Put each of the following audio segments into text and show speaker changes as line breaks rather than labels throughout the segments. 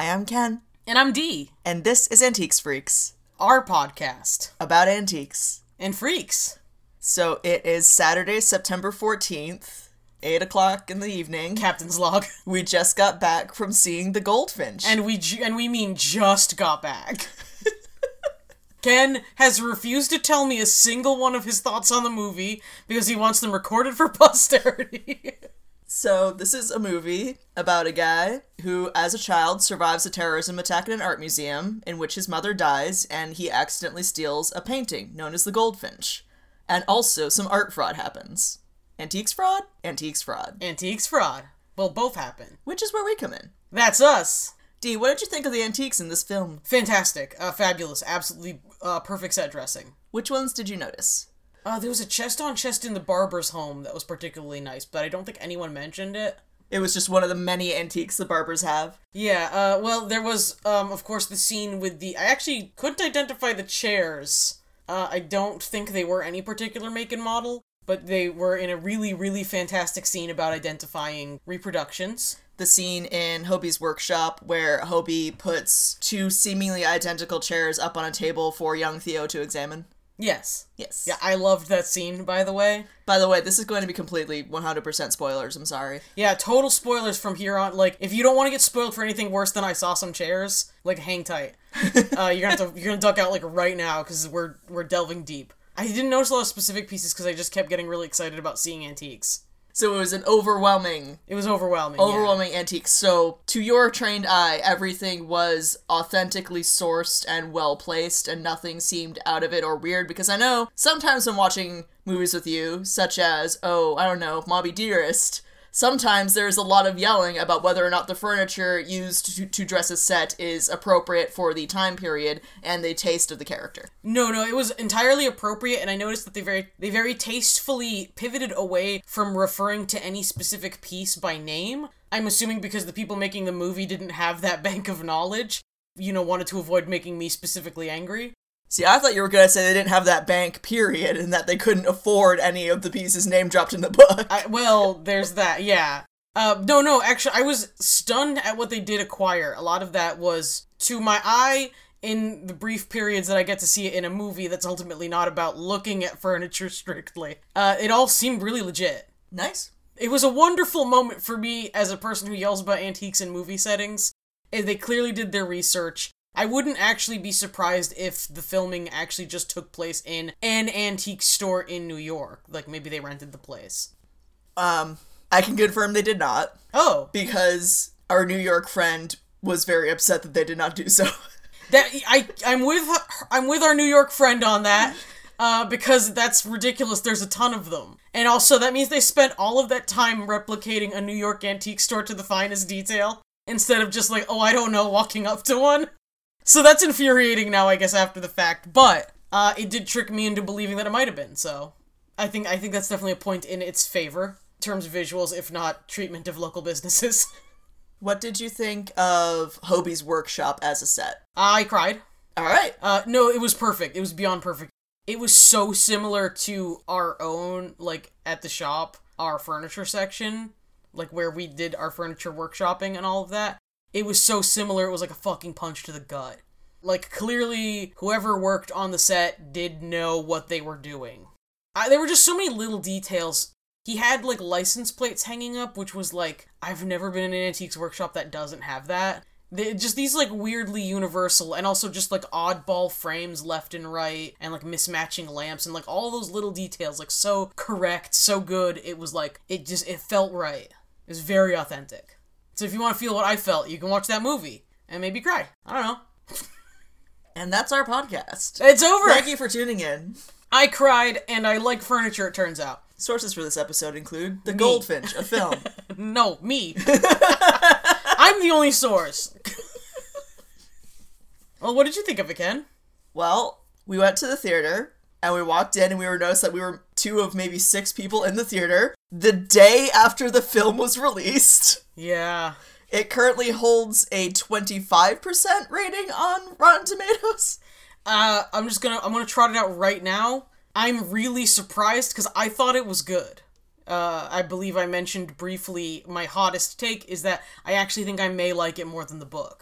Hi, I'm Ken.
And I'm Dee.
And this is Antiques Freaks.
Our podcast.
About antiques.
And freaks.
So it is Saturday, September 14th, 8 o'clock in the evening.
Captain's log.
We just got back from seeing The Goldfinch.
And we mean just got back. Ken has refused to tell me a single one of his thoughts on the movie because he wants them recorded for posterity.
So, this is a movie about a guy who, as a child, survives a terrorism attack at an art museum in which his mother dies, and he accidentally steals a painting known as the Goldfinch. And also, some art fraud happens. Antiques fraud? Antiques fraud.
Antiques fraud. Well, both happen.
Which is where we come in.
That's us.
Dee, what did you think of the antiques in this film?
Fantastic. Fabulous. Absolutely perfect set dressing.
Which ones did you notice?
There was a chest-on-chest in the barber's home that was particularly nice, but I don't think anyone mentioned it.
It was just one of the many antiques the barbers have.
Yeah, well, there was, of course, the scene with the... I actually couldn't identify the chairs. I don't think they were any particular make and model, but they were in a really, really fantastic scene about identifying reproductions.
The scene in Hobie's workshop where Hobie puts two seemingly identical chairs up on a table for young Theo to examine.
Yes.
Yes.
Yeah, I loved that scene, by the way.
By the way, this is going to be completely 100% spoilers, I'm sorry.
Yeah, total spoilers from here on. Like, if you don't want to get spoiled for anything worse than I saw some chairs, like, hang tight. You're gonna duck out, like, right now, because we're delving deep. I didn't notice a lot of specific pieces, because I just kept getting really excited about seeing antiques.
So it was an overwhelming...
It was overwhelming,
Overwhelming antique. So, to your trained eye, everything was authentically sourced and well-placed, and nothing seemed out of it or weird, because I know sometimes when watching movies with you, such as, Moby Dearest, sometimes there's a lot of yelling about whether or not the furniture used to dress a set is appropriate for the time period and the taste of the character.
No, it was entirely appropriate, and I noticed that they very tastefully pivoted away from referring to any specific piece by name. I'm assuming because the people making the movie didn't have that bank of knowledge, wanted to avoid making me specifically angry.
See, I thought you were going to say they didn't have that bank, period, and that they couldn't afford any of the pieces name dropped in the book.
Well, there's that, yeah. No, actually, I was stunned at what they did acquire. A lot of that was, to my eye, in the brief periods that I get to see it in a movie that's ultimately not about looking at furniture strictly. It all seemed really legit.
Nice.
It was a wonderful moment for me as a person who yells about antiques in movie settings. They clearly did their research. I wouldn't actually be surprised if the filming actually just took place in an antique store in New York. Like, maybe they rented the place.
I can confirm they did not.
Oh.
Because our New York friend was very upset that they did not do so.
I'm with our New York friend on that, because that's ridiculous. There's a ton of them. And also, that means they spent all of that time replicating a New York antique store to the finest detail, instead of just like, walking up to one. So that's infuriating now, I guess, after the fact, but it did trick me into believing that it might have been, so I think that's definitely a point in its favor, in terms of visuals, if not treatment of local businesses.
What did you think of Hobie's workshop as a set?
I cried.
Alright.
No, it was perfect. It was beyond perfect. It was so similar to our own, like, at the shop, our furniture section, like, where we did our furniture workshopping and all of that. It was so similar, it was like a fucking punch to the gut. Like, clearly, whoever worked on the set did know what they were doing. There were just so many little details. He had, like, license plates hanging up, which was, like, I've never been in an antiques workshop that doesn't have that. Just these, like, weirdly universal, and also just, like, oddball frames left and right, and, like, mismatching lamps, and, like, all those little details, like, so correct, so good, it was, like, it felt right. It was very authentic. So if you want to feel what I felt, you can watch that movie. And maybe cry. I don't know.
And that's our podcast.
It's over!
Thank you for tuning in.
I cried, and I like furniture, it turns out.
Sources for this episode include The Goldfinch, a film.
No, me. I'm the only source. Well, what did you think of it, Ken?
Well, we went to the theater, and we walked in, and we were noticed that we were 2 of maybe 6 people in the theater the day after the film was released.
Yeah.
It currently holds a 25% rating on Rotten Tomatoes.
I'm gonna trot it out right now. I'm really surprised, because I thought it was good. I believe I mentioned briefly my hottest take is that I actually think I may like it more than the book.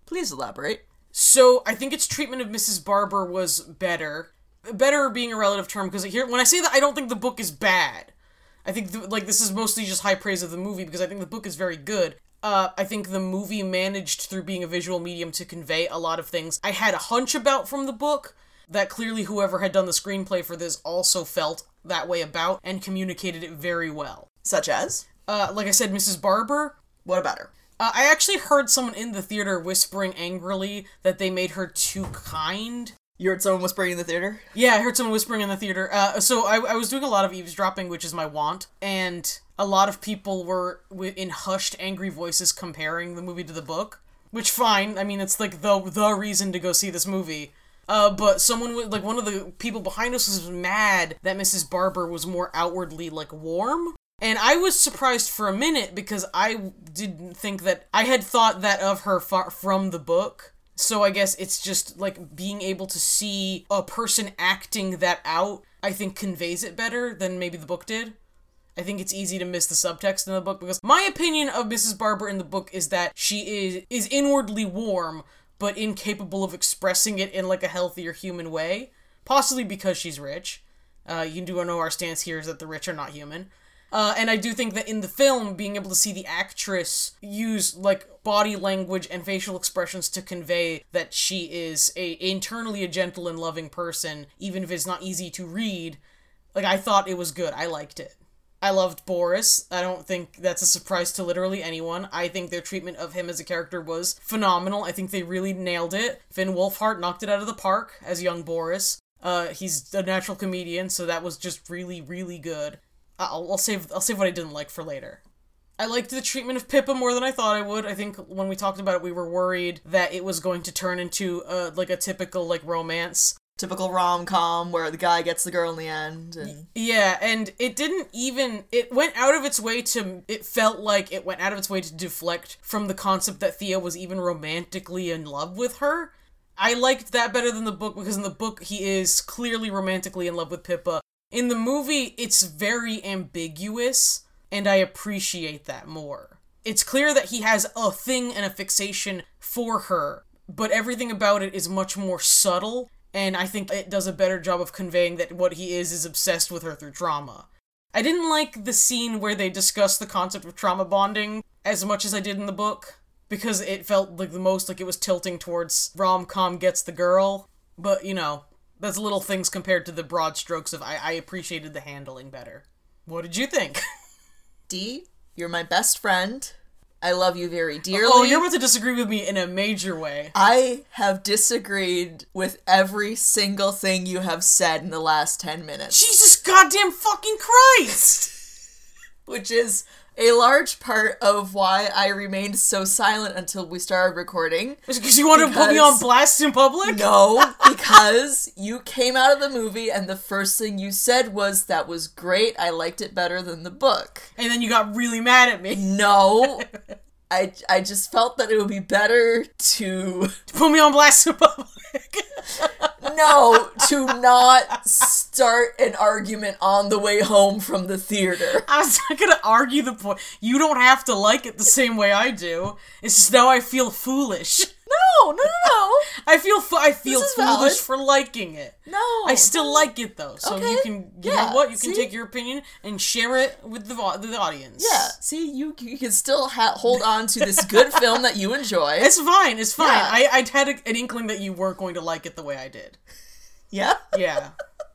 Please elaborate.
So, I think its treatment of Mrs. Barber was better. Better being a relative term, because here, when I say that, I don't think the book is bad. I think, this is mostly just high praise of the movie, because I think the book is very good. I think the movie managed, through being a visual medium, to convey a lot of things I had a hunch about from the book, that clearly whoever had done the screenplay for this also felt that way about, and communicated it very well.
Such as?
Like I said, Mrs. Barber.
What about her?
I actually heard someone in the theater whispering angrily that they made her too kind.
You heard someone whispering in the theater?
Yeah, I heard someone whispering in the theater. So I was doing a lot of eavesdropping, which is my want, and a lot of people were in hushed, angry voices comparing the movie to the book. Which, fine, I mean, it's like the reason to go see this movie. But someone, like, one of the people behind us was mad that Mrs. Barber was more outwardly, like, warm. And I was surprised for a minute, because I didn't think that... I had thought that of her from the book. So I guess it's just, like, being able to see a person acting that out, I think conveys it better than maybe the book did. I think it's easy to miss the subtext in the book, because my opinion of Mrs. Barber in the book is that she is inwardly warm, but incapable of expressing it in, like, a healthier human way. Possibly because she's rich. You do know our stance here is that the rich are not human. And I do think that in the film, being able to see the actress use, like, body language and facial expressions to convey that she is internally a gentle and loving person, even if it's not easy to read, like, I thought it was good. I liked it. I loved Boris. I don't think that's a surprise to literally anyone. I think their treatment of him as a character was phenomenal. I think they really nailed it. Finn Wolfhard knocked it out of the park as young Boris. He's a natural comedian, so that was just really, really good. I'll save what I didn't like for later. I liked the treatment of Pippa more than I thought I would. I think when we talked about it, we were worried that it was going to turn into, like, a typical, like, romance.
Typical rom-com where the guy gets the girl in the end. And...
Yeah, and it didn't even... It went out of its way to... It felt like it went out of its way to deflect from the concept that Thea was even romantically in love with her. I liked that better than the book, because in the book, he is clearly romantically in love with Pippa. In the movie, it's very ambiguous, and I appreciate that more. It's clear that he has a thing and a fixation for her, but everything about it is much more subtle, and I think it does a better job of conveying that what he is obsessed with her through trauma. I didn't like the scene where they discuss the concept of trauma bonding as much as I did in the book, because it felt like the most like it was tilting towards rom-com gets the girl, but, you know... That's little things compared to the broad strokes of I appreciated the handling better. What did you think?
D, you're my best friend. I love you very dearly.
Oh, you're about to disagree with me in a major way.
I have disagreed with every single thing you have said in the last 10 minutes.
Jesus goddamn fucking Christ!
Which is a large part of why I remained so silent until we started recording.
Is it because you wanted to put me on blast in public?
No, because you came out of the movie and the first thing you said was, that was great, I liked it better than the book.
And then you got really mad at me.
No. I just felt that it would be better to
put me on blast in public.
No, to not start an argument on the way home from the theater.
I was not gonna argue the point. You don't have to like it the same way I do. It's just now I feel foolish.
No.
I feel foolish
valid.
for liking it.
No.
I still like it though. So
okay.
you can, you know what? You can take your opinion and share it with the audience.
Yeah. See, you can still hold on to this good film that you enjoy.
It's fine.
Yeah.
I'd had an inkling that you weren't going to like it the way I did.
Yeah?
Yeah.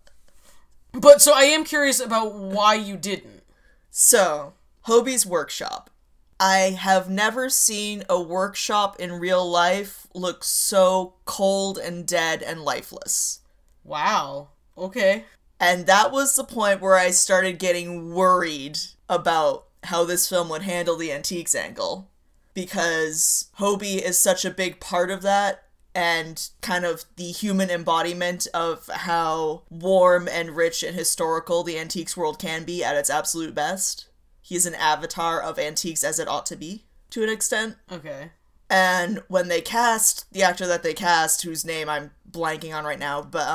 But, so I am curious about why you didn't.
So, Hobie's workshop. I have never seen a workshop in real life look so cold and dead and lifeless.
Wow. Okay.
And that was the point where I started getting worried about how this film would handle the antiques angle. Because Hobie is such a big part of that, and kind of the human embodiment of how warm and rich and historical the antiques world can be at its absolute best. He's an avatar of antiques as it ought to be, to an extent.
Okay.
And when they cast, the actor that they cast, whose name I'm blanking on right now, but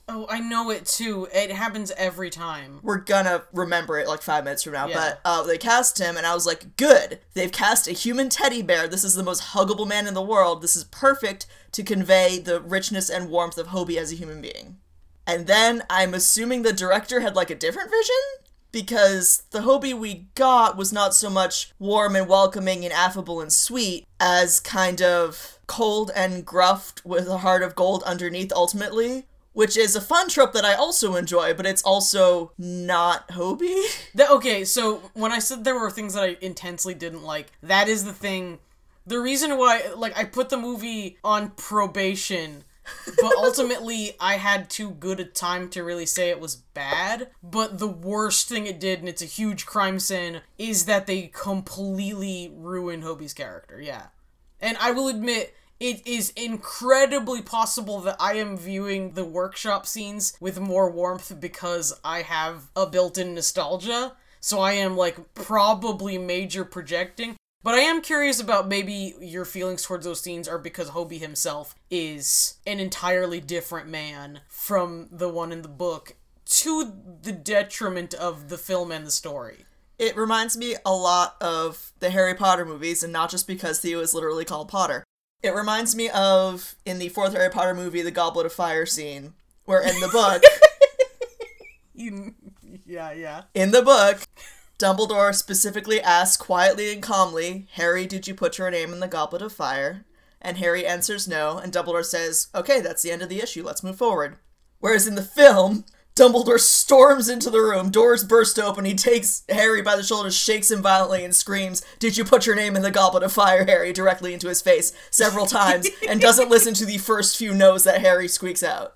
Oh, I know it too. It happens every time.
We're gonna remember it like 5 minutes from now,
Yeah.
but they cast him, and I was like, good! They've cast a human teddy bear. This is the most huggable man in the world. This is perfect to convey the richness and warmth of Hobie as a human being. And then I'm assuming the director had like a different vision? Because the Hobie we got was not so much warm and welcoming and affable and sweet as kind of cold and gruff with a heart of gold underneath ultimately. Which is a fun trope that I also enjoy, but it's also not Hobie.
Okay, so when I said there were things that I intensely didn't like, that is the thing. The reason why, like, I put the movie on probation, but ultimately I had too good a time to really say it was bad. But the worst thing it did, and it's a huge crime sin, is that they completely ruined Hobie's character, yeah. And I will admit, it is incredibly possible that I am viewing the workshop scenes with more warmth because I have a built-in nostalgia. So I am, like, probably major projecting. But I am curious about maybe your feelings towards those scenes are because Hobie himself is an entirely different man from the one in the book, to the detriment of the film and the story.
It reminds me a lot of the Harry Potter movies, and not just because Theo is literally called Potter. It reminds me of, in the fourth Harry Potter movie, the Goblet of Fire scene, where in the book...
Yeah.
In the book, Dumbledore specifically asks quietly and calmly, Harry, did you put your name in the Goblet of Fire? And Harry answers no, and Dumbledore says, okay, that's the end of the issue, let's move forward. Whereas in the film, Dumbledore storms into the room, doors burst open, he takes Harry by the shoulders, shakes him violently, and screams, did you put your name in the Goblet of Fire, Harry, directly into his face several times, and doesn't listen to the first few no's that Harry squeaks out.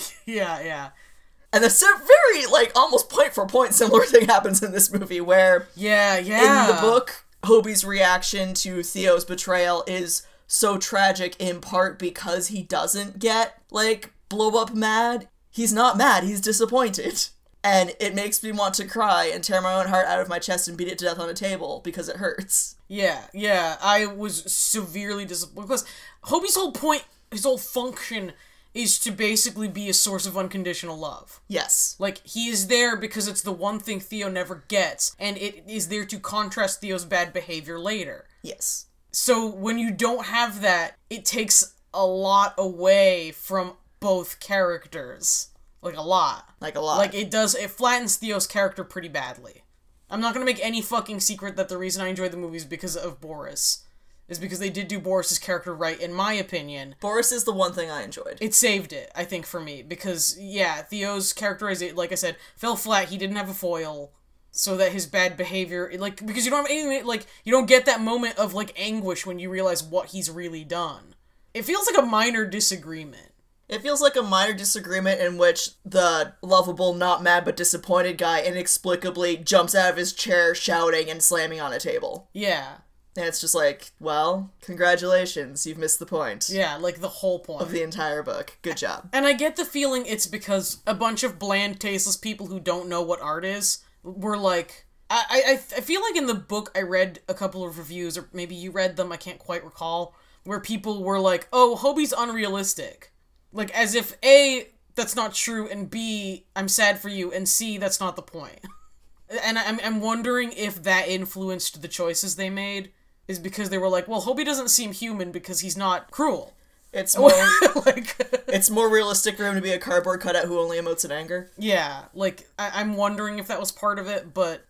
Yeah.
And a very, like, almost point-for-point similar thing happens in this movie, where
Yeah.
in the book, Hobie's reaction to Theo's betrayal is so tragic in part because he doesn't get, like, blow-up mad. He's not mad, he's disappointed. And it makes me want to cry and tear my own heart out of my chest and beat it to death on a table because it hurts.
Yeah, I was severely disappointed because Hobie's whole point, his whole function is to basically be a source of unconditional love.
Yes.
Like, he is there because it's the one thing Theo never gets, and it is there to contrast Theo's bad behavior later.
Yes.
So when you don't have that, it takes a lot away from both characters. Like, a lot.
Like, a lot.
Like, it flattens Theo's character pretty badly. I'm not gonna make any fucking secret that the reason I enjoy the movie is because of Boris. Is because they did do Boris's character right, in my opinion.
Boris is the one thing I enjoyed.
It saved it, I think, for me. Because, yeah, Theo's characterization, like I said, fell flat. He didn't have a foil. So that his bad behavior, like, because you don't have anything, like, you don't get that moment of, like, anguish when you realize what he's really done. It feels like a minor disagreement.
It feels like a minor disagreement in which the lovable, not mad but disappointed guy inexplicably jumps out of his chair shouting and slamming on a table.
Yeah.
And it's just like, well, congratulations, you've missed the point.
Yeah, like the whole point.
Of the entire book. Good job.
And I get the feeling it's because a bunch of bland, tasteless people who don't know what art is were like... I feel like in the book I read a couple of reviews, or maybe you read them, I can't quite recall, where people were like, oh, Hobie's unrealistic. Like, as if, A, that's not true, and B, I'm sad for you, and C, that's not the point. And I'm wondering if that influenced the choices they made, is because they were like, well, Hobie doesn't seem human because he's not cruel.
It's more
like
it's more realistic for him to be a cardboard cutout who only emotes in anger.
Yeah, like, I'm wondering if that was part of it, but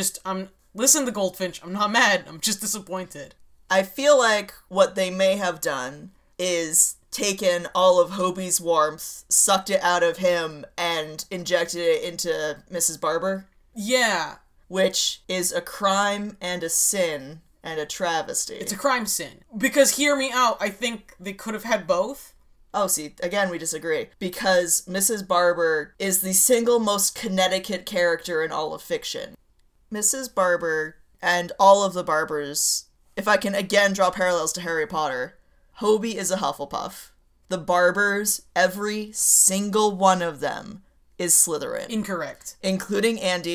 listen to Goldfinch, I'm not mad, I'm just disappointed.
I feel like what they may have done is taken all of Hobie's warmth, sucked it out of him, and injected it into Mrs. Barber.
Yeah.
Which is a crime and a sin and a travesty.
It's a crime sin. Because, hear me out, I think they could have had both.
Oh, see, again, we disagree. Because Mrs. Barber is the single most Connecticut character in all of fiction. Mrs. Barber and all of the Barbers, if I can again draw parallels to Harry Potter, Hobie is a Hufflepuff. The Barbers, every single one of them, is Slytherin.
Incorrect.
Including Andy,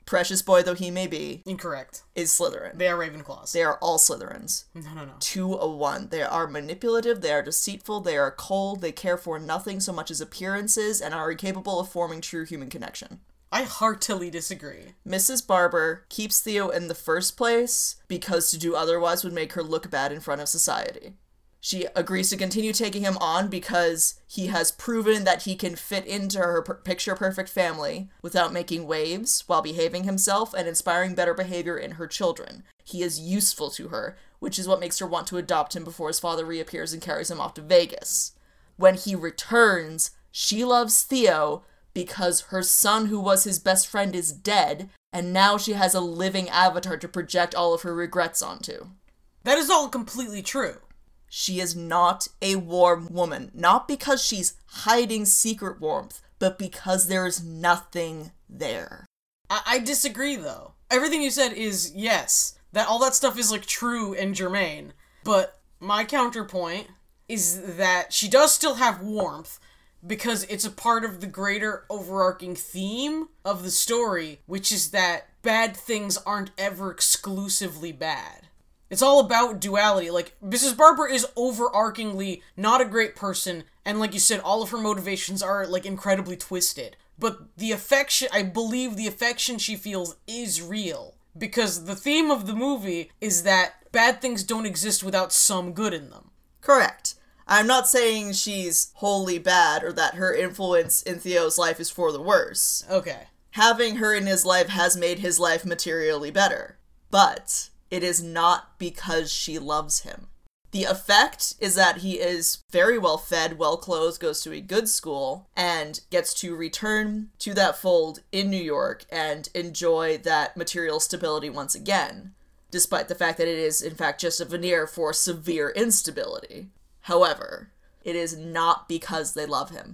precious boy though he may be,
Incorrect.
is Slytherin.
They are Ravenclaws.
They are all Slytherins.
No.
2-1. They are manipulative, they are deceitful, they are cold, they care for nothing so much as appearances, and are incapable of forming true human connection.
I heartily disagree.
Mrs. Barber keeps Theo in the first place because to do otherwise would make her look bad in front of society. She agrees to continue taking him on because he has proven that he can fit into her picture-perfect family without making waves while behaving himself and inspiring better behavior in her children. He is useful to her, which is what makes her want to adopt him before his father reappears and carries him off to Vegas. When he returns, she loves Theo because her son who was his best friend is dead, and now she has a living avatar to project all of her regrets onto.
That is all completely true.
She is not a warm woman, not because she's hiding secret warmth, but because there is nothing there.
I disagree, though. Everything you said is, yes, that all that stuff is, like, true and germane, but my counterpoint is that she does still have warmth, because it's a part of the greater overarching theme of the story, which is that bad things aren't ever exclusively bad. It's all about duality. Like, Mrs. Barber is overarchingly not a great person, and like you said, all of her motivations are, like, incredibly twisted. But the affection, I believe the affection she feels is real. Because the theme of the movie is that bad things don't exist without some good in them.
Correct. I'm not saying she's wholly bad or that her influence in Theo's life is for the worse.
Okay.
Having her in his life has made his life materially better. But it is not because she loves him. The effect is that he is very well fed, well clothed, goes to a good school, and gets to return to that fold in New York and enjoy that material stability once again, despite the fact that it is, in fact, just a veneer for severe instability. However, it is not because they love him.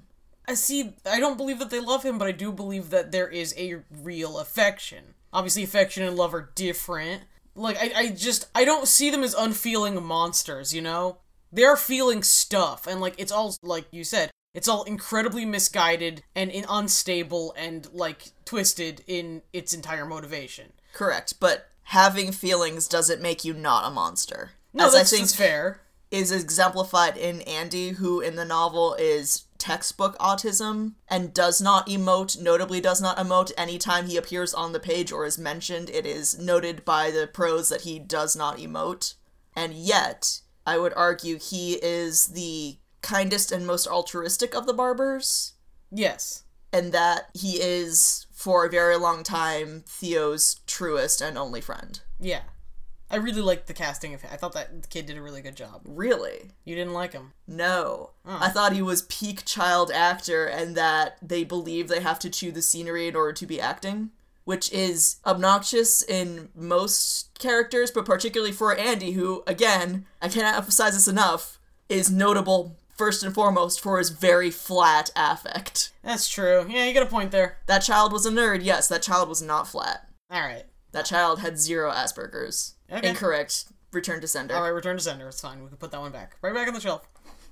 I don't believe that they love him, but I do believe that there is a real affection. Obviously, affection and love are different. Like, I don't see them as unfeeling monsters, you know? They're feeling stuff, and, like, it's all, like you said, it's all incredibly misguided and unstable and, like, twisted in its entire motivation.
Correct, but having feelings doesn't make you not a monster.
No, that's fair.
Is exemplified in Andy, who in the novel is textbook autism and does not emote, notably does not emote anytime he appears on the page or is mentioned. It is noted by the pros that he does not emote. And yet, I would argue he is the kindest and most altruistic of the Barbers.
Yes.
And that he is, for a very long time, Theo's truest and only friend.
Yeah. I really liked the casting of him. I thought that the kid did a really good job.
Really?
You didn't like him?
No. I thought he was peak child actor and that they believe they have to chew the scenery in order to be acting, which is obnoxious in most characters, but particularly for Andy, who, again, I cannot emphasize this enough, is notable first and foremost for his very flat affect.
That's true. Yeah, you got a point there.
That child was a nerd. Yes, that child was not flat.
Alright.
That child had 0 Asperger's. Okay. Incorrect. Return to sender.
Alright, return to sender. It's fine. We can put that one back. Right back on the shelf.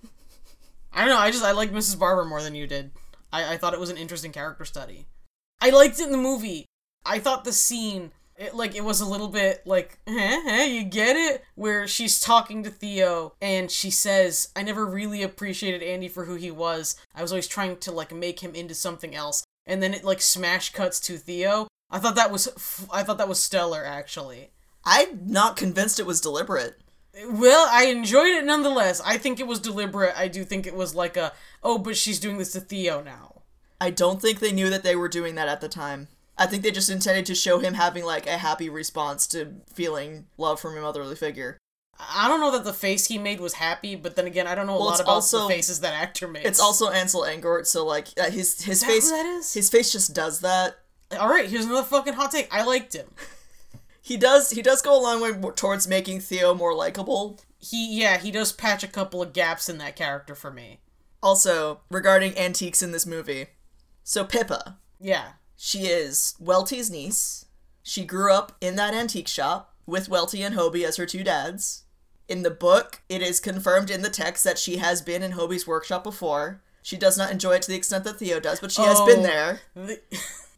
I don't know. I like Mrs. Barber more than you did. I thought it was an interesting character study. I liked it in the movie. I thought the scene, it was a little bit like, you get it? Where she's talking to Theo and she says, I never really appreciated Andy for who he was. I was always trying to, like, make him into something else. And then it, like, smash cuts to Theo. I thought that was stellar, actually.
I'm not convinced it was deliberate.
Well, I enjoyed it nonetheless. I think it was deliberate. I do think it was like but she's doing this to Theo now.
I don't think they knew that they were doing that at the time. I think they just intended to show him having, like, a happy response to feeling love from a motherly figure.
I don't know that the face he made was happy, but then again, I don't know a lot about the faces that actor makes.
It's also Ansel Elgort, so, like, his face...
Who that is?
His face just does that.
Alright, here's another fucking hot take. I liked him.
He does go a long way towards making Theo more likable.
He does patch a couple of gaps in that character for me.
Also, regarding antiques in this movie. So Pippa.
Yeah.
She is Welty's niece. She grew up in that antique shop with Welty and Hobie as her 2 dads. In the book, it is confirmed in the text that she has been in Hobie's workshop before. She does not enjoy it to the extent that Theo does, but she has been there.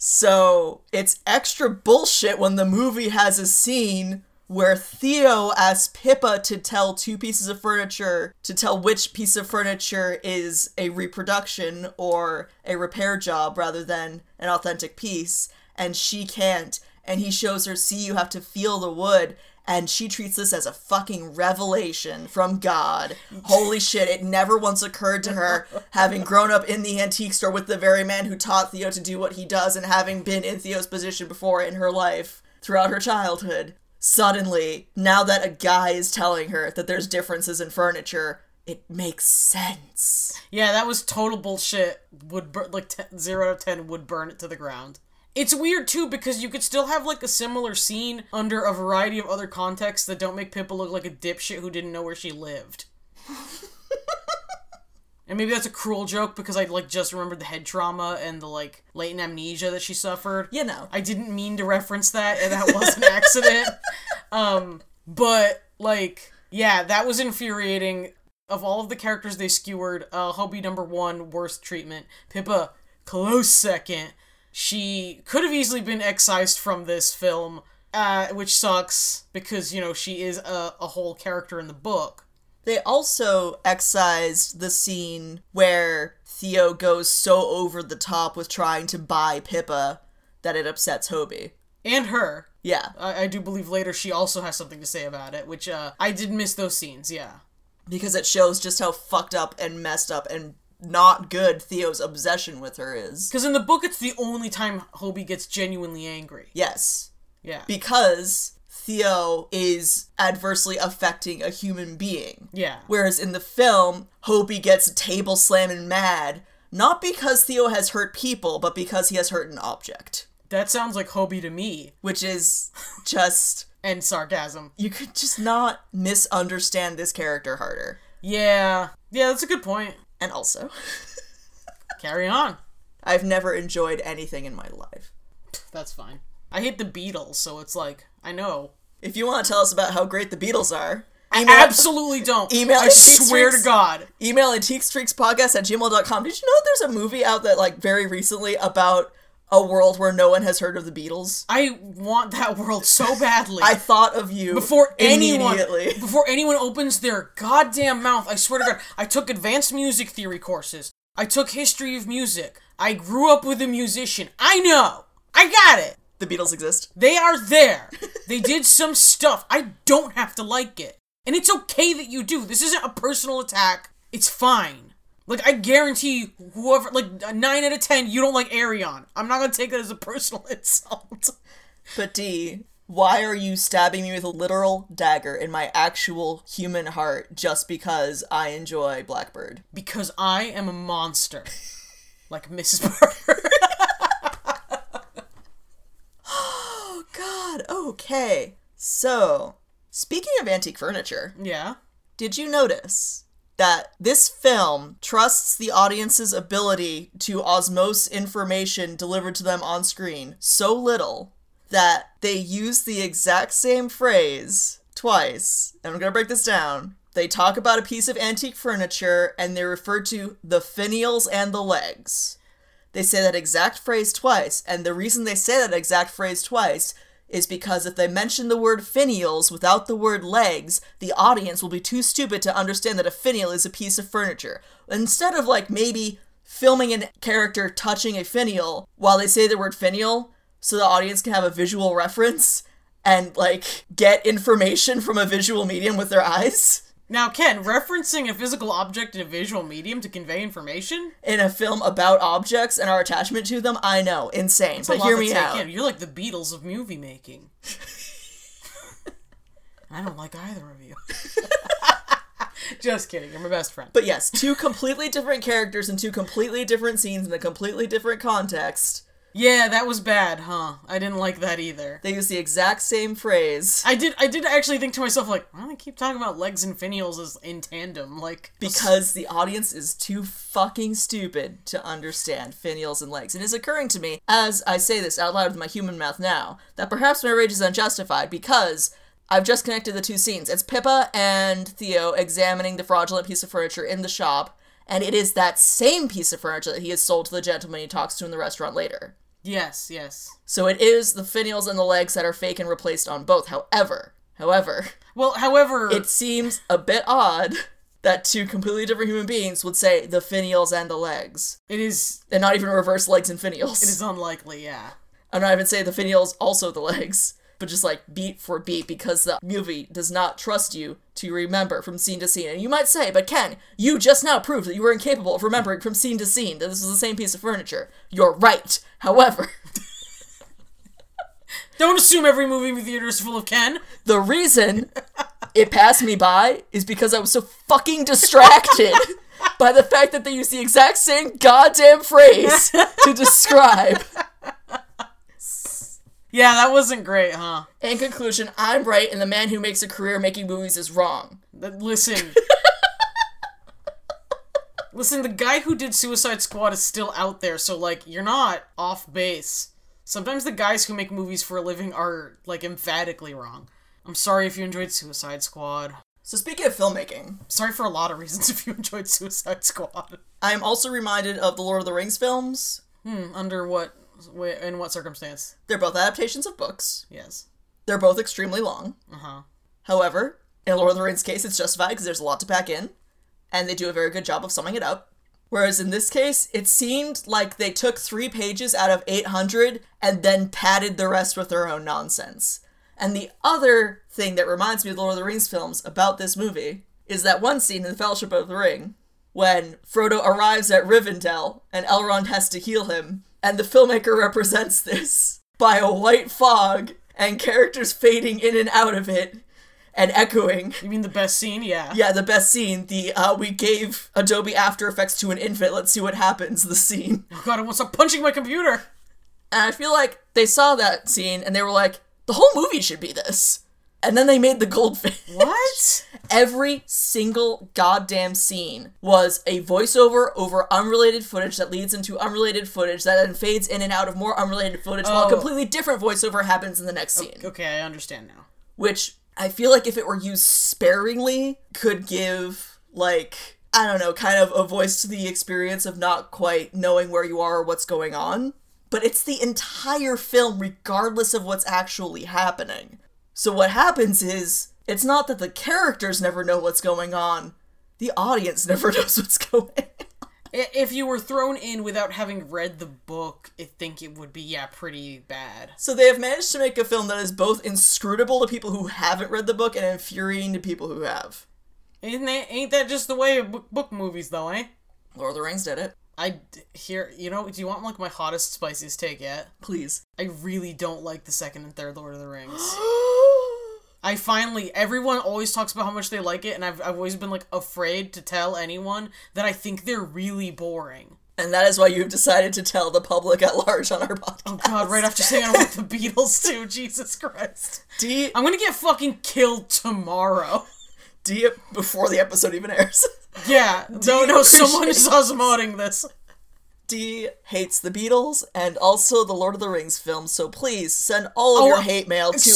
So it's extra bullshit when the movie has a scene where Theo asks Pippa to tell two pieces of furniture, to tell which piece of furniture is a reproduction or a repair job rather than an authentic piece, and she can't. And he shows her, see, you have to feel the wood, and she treats this as a fucking revelation from God. Holy shit, it never once occurred to her, having grown up in the antique store with the very man who taught Theo to do what he does and having been in Theo's position before in her life throughout her childhood. Suddenly, now that a guy is telling her that there's differences in furniture, it makes sense.
Yeah, that was total bullshit. 0 out of 10 would burn it to the ground. It's weird, too, because you could still have, like, a similar scene under a variety of other contexts that don't make Pippa look like a dipshit who didn't know where she lived. And maybe that's a cruel joke because I, like, just remembered the head trauma and the, like, latent amnesia that she suffered.
You know.
I didn't mean to reference that, and that was an accident. But, like, yeah, that was infuriating. Of all of the characters they skewered, Hobie number 1, worst treatment. Pippa, close second. She could have easily been excised from this film, which sucks because, you know, she is a whole character in the book.
They also excised the scene where Theo goes so over the top with trying to buy Pippa that it upsets Hobie.
And her.
Yeah.
I do believe later she also has something to say about it, which I did miss those scenes, yeah.
Because it shows just how fucked up and messed up and not good Theo's obsession with her is.
Because in the book, it's the only time Hobie gets genuinely angry.
Yes.
Yeah.
Because Theo is adversely affecting a human being.
Yeah.
Whereas in the film, Hobie gets table slamming mad, not because Theo has hurt people, but because he has hurt an object.
That sounds like Hobie to me.
Which is just...
and sarcasm.
You could just not misunderstand this character harder.
Yeah. Yeah, that's a good point.
And also...
carry on.
I've never enjoyed anything in my life.
That's fine. I hate the Beatles, so it's like, I know.
If you want to tell us about how great the Beatles are...
I absolutely don't. I swear to God.
Email antiquestreakspodcast@gmail.com. Did you know there's a movie out that, like, very recently about a world where no one has heard of the Beatles?
I want that world so badly.
I thought of you
before anyone opens their goddamn mouth. I swear to God, I took advanced music theory courses. I took history of music. I grew up with a musician. I know. I got it.
The Beatles exist.
They are there. They did some stuff. I don't have to like it. And it's okay that you do. This isn't a personal attack. It's fine. Like, I guarantee whoever, like, 9 out of 10, you don't like Arion. I'm not gonna take that as a personal insult.
But D, why are you stabbing me with a literal dagger in my actual human heart just because I enjoy Blackbird?
Because I am a monster. Like Mrs. Parker.
Oh, God. Okay. So, speaking of antique furniture.
Yeah?
Did you notice that this film trusts the audience's ability to osmose information delivered to them on screen so little that they use the exact same phrase twice? And I'm gonna break this down. They talk about a piece of antique furniture and they refer to the finials and the legs. They say that exact phrase twice, and the reason they say that exact phrase twice is because if they mention the word finials without the word legs, the audience will be too stupid to understand that a finial is a piece of furniture. Instead of, like, maybe filming a character touching a finial while they say the word finial, so the audience can have a visual reference and, like, get information from a visual medium with their eyes.
Now, Ken, referencing a physical object in a visual medium to convey information?
In a film about objects and our attachment to them, I know, insane. But hear me out.
You're like the Beatles of movie making. I don't like either of you. Just kidding, you're my best friend.
But yes, two completely different characters in two completely different scenes in a completely different context.
Yeah, that was bad, huh? I didn't like that either.
They use the exact same phrase.
I did actually think to myself, like, why do they keep talking about legs and finials as in tandem? Like,
because the audience is too fucking stupid to understand finials and legs. And it's occurring to me, as I say this out loud with my human mouth now, that perhaps my rage is unjustified because I've just connected the two scenes. It's Pippa and Theo examining the fraudulent piece of furniture in the shop, and it is that same piece of furniture that he has sold to the gentleman he talks to in the restaurant later.
Yes, yes.
So it is the finials and the legs that are fake and replaced on both. However,
Well, however...
it seems a bit odd that two completely different human beings would say the finials and the legs.
It is...
And not even reverse legs and finials.
It is unlikely, yeah.
I'm not even saying the finials also the legs, but just like beat for beat, because the movie does not trust you to remember from scene to scene. And you might say, but Ken, you just now proved that you were incapable of remembering from scene to scene, that this was the same piece of furniture. You're right. However...
Don't assume every movie in the theater is full of Ken.
The reason it passed me by is because I was so fucking distracted by the fact that they used the exact same goddamn phrase to describe.
Yeah, that wasn't great, huh?
In conclusion, I'm right and the man who makes a career making movies is wrong.
Listen. Listen, the guy who did Suicide Squad is still out there, so, like, you're not off base. Sometimes the guys who make movies for a living are, like, emphatically wrong. I'm sorry if you enjoyed Suicide Squad.
So speaking of filmmaking...
Sorry for a lot of reasons if you enjoyed Suicide Squad.
I am also reminded of the Lord of the Rings films.
Under what... in what circumstance?
They're both adaptations of books.
Yes.
They're both extremely long.
Uh-huh.
However, in Lord of the Rings case, it's justified because there's a lot to pack in, and they do a very good job of summing it up. Whereas in this case, it seemed like they took 3 pages out of 800 and then padded the rest with their own nonsense. And the other thing that reminds me of the Lord of the Rings films about this movie is that one scene in The Fellowship of the Ring, when Frodo arrives at Rivendell and Elrond has to heal him, and the filmmaker represents this by a white fog and characters fading in and out of it and echoing.
You mean the best scene? Yeah.
Yeah, the best scene. The, we gave Adobe After Effects to an infant, let's see what happens, the scene.
Oh god, I want to stop punching my computer!
And I feel like they saw that scene and they were like, the whole movie should be this. And then they made the goldfish.
What?
Every single goddamn scene was a voiceover over unrelated footage that leads into unrelated footage that then fades in and out of more unrelated footage while a completely different voiceover happens in the next scene.
Okay, I understand now.
Which I feel like if it were used sparingly could give, like, I don't know, kind of a voice to the experience of not quite knowing where you are or what's going on. But it's the entire film regardless of what's actually happening. So what happens is, it's not that the characters never know what's going on, the audience never knows what's going on.
If you were thrown in without having read the book, I think it would be, yeah, pretty bad.
So they have managed to make a film that is both inscrutable to people who haven't read the book and infuriating to people who have.
Ain't that just the way of book movies, though, eh?
Lord of the Rings did it.
You know, do you want, like, my hottest, spiciest take yet?
Please.
I really don't like the second and third Lord of the Rings. Everyone always talks about how much they like it, and I've always been, like, afraid to tell anyone that I think they're really boring.
And that is why you've decided to tell the public at large on our podcast.
Oh god, right after saying I don't like the Beatles too, Jesus Christ. I'm gonna get fucking killed tomorrow.
Before the episode even airs.
Yeah, no, someone is osmoting this.
D hates the Beatles and also the Lord of the Rings films, so please send all of your hate mail to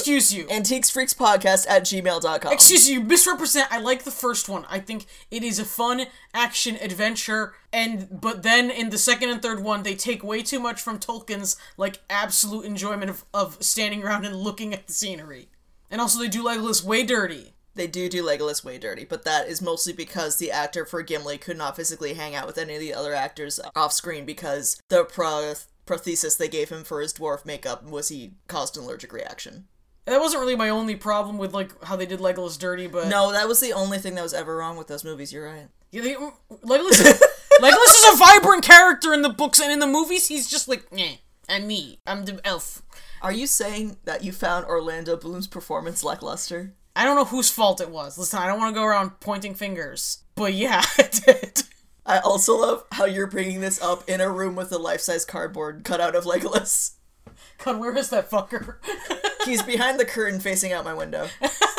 antiquesfreakspodcast@gmail.com.
Excuse you misrepresent. I like the first one. I think it is a fun action adventure, but then in the second and third one, they take way too much from Tolkien's, like, absolute enjoyment of standing around and looking at the scenery. And also they do Legolas way dirty.
They do Legolas way dirty, but that is mostly because the actor for Gimli could not physically hang out with any of the other actors off screen because the prosthesis they gave him for his dwarf makeup was he caused an allergic reaction.
That wasn't really my only problem with, like, how they did Legolas dirty, but...
No, that was the only thing that was ever wrong with those movies, you're right.
Yeah, Legolas is a vibrant character in the books, and in the movies, he's just like, I'm me. I'm the elf.
Are you saying that you found Orlando Bloom's performance lackluster?
I don't know whose fault it was. Listen, I don't want to go around pointing fingers. But yeah, I did.
I also love how you're bringing this up in a room with a life-size cardboard cutout of Legolas.
God, where is that fucker?
He's behind the curtain facing out my window.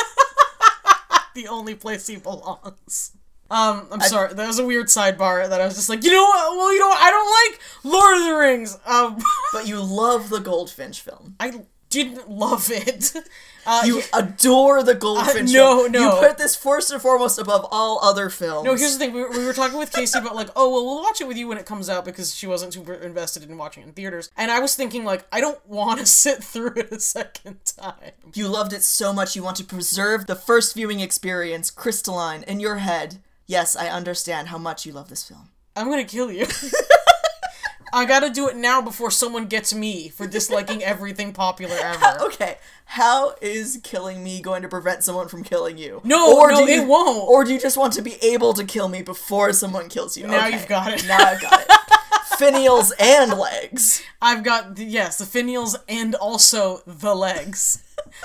The only place he belongs. I'm sorry, that was a weird sidebar that I was just like, you know what, I don't like Lord of the Rings.
But you love the Goldfinch film.
didn't love it.
You adore the Goldfinch
no.
film. You put this first and foremost above all other films.
No, here's the thing. We were talking with Casey about, like, oh, well, we'll watch it with you when it comes out, because she wasn't super invested in watching it in theaters. And I was thinking, like, I don't want to sit through it a second time.
You loved it so much you want to preserve the first viewing experience crystalline in your head. Yes, I understand how much you love this film.
I'm gonna kill you. I gotta do it now before someone gets me for disliking everything popular ever.
Okay, how is killing me going to prevent someone from killing you?
No, it won't.
Or do you just want to be able to kill me before someone kills you?
Now you've got it.
Now I've got it. Finials and legs.
I've got, yes, the finials and also the legs.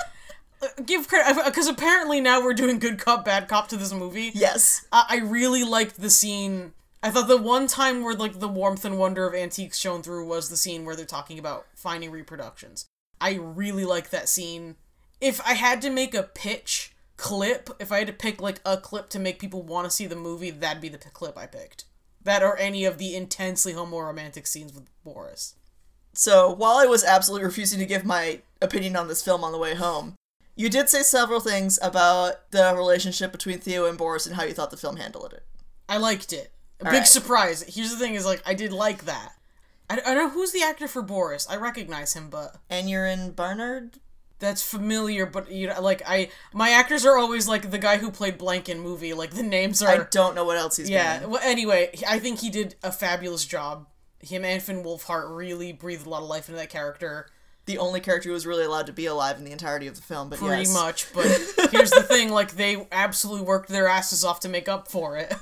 Give credit, because apparently now we're doing good cop, bad cop to this movie.
Yes.
I really liked the scene. I thought the one time where, like, the warmth and wonder of antiques shone through was the scene where they're talking about finding reproductions. I really like that scene. If I had to make a pitch clip, if I had to pick, like, a clip to make people want to see the movie, that'd be the clip I picked. That or any of the intensely homoromantic scenes with Boris.
So, while I was absolutely refusing to give my opinion on this film on the way home, you did say several things about the relationship between Theo and Boris and how you thought the film handled it.
I liked it. Big surprise. Here's the thing is, like, I did like that. I don't know who's the actor for Boris. I recognize him, but...
Aneurin Barnard?
That's familiar, but, you know, like, my actors are always, like, the guy who played blank in movie. Like, the names are...
I don't know what else he's been in.
Well, anyway, I think he did a fabulous job. Him and Finn Wolfhard really breathed a lot of life into that character.
The only character who was really allowed to be alive in the entirety of the film, but
Pretty much, but here's the thing, like, they absolutely worked their asses off to make up for it.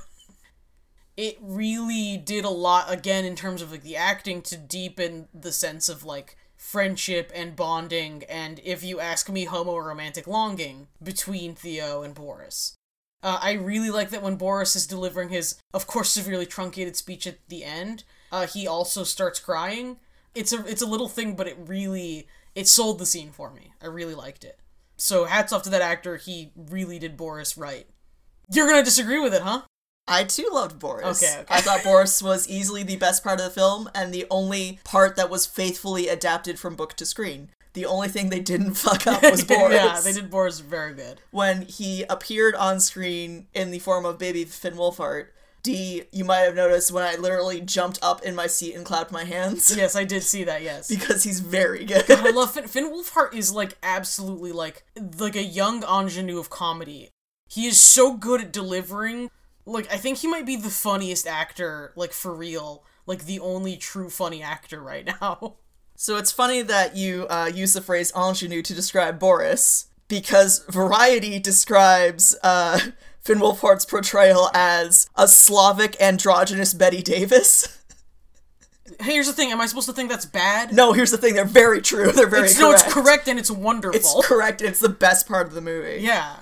It really did a lot, again, in terms of, like, the acting to deepen the sense of, like, friendship and bonding, and, if you ask me, homo-romantic longing between Theo and Boris. I really like that when Boris is delivering his, of course, severely truncated speech at the end, he also starts crying. It's a little thing, but it sold the scene for me. I really liked it. So, hats off to that actor, he really did Boris right. You're gonna disagree with it, huh?
I too loved Boris.
Okay.
I thought Boris was easily the best part of the film, and the only part that was faithfully adapted from book to screen. The only thing they didn't fuck up was Boris.
Yeah, they did Boris very good.
When he appeared on screen in the form of baby Finn Wolfhard, you might have noticed when I literally jumped up in my seat and clapped my hands.
Yes, I did see that, yes.
Because he's very good.
God, I love Finn Wolfhard is, like, absolutely, like a young ingenue of comedy. He is so good at delivering. Like, I think he might be the funniest actor, like, for real. Like, the only true funny actor right now.
So it's funny that you use the phrase ingenue to describe Boris, because Variety describes Finn Wolfhard's portrayal as a Slavic androgynous Betty Davis.
Here's the thing, am I supposed to think that's bad?
No, here's the thing, they're very true, they're very correct.
No, it's correct and it's wonderful.
It's correct, it's the best part of the movie.
Yeah.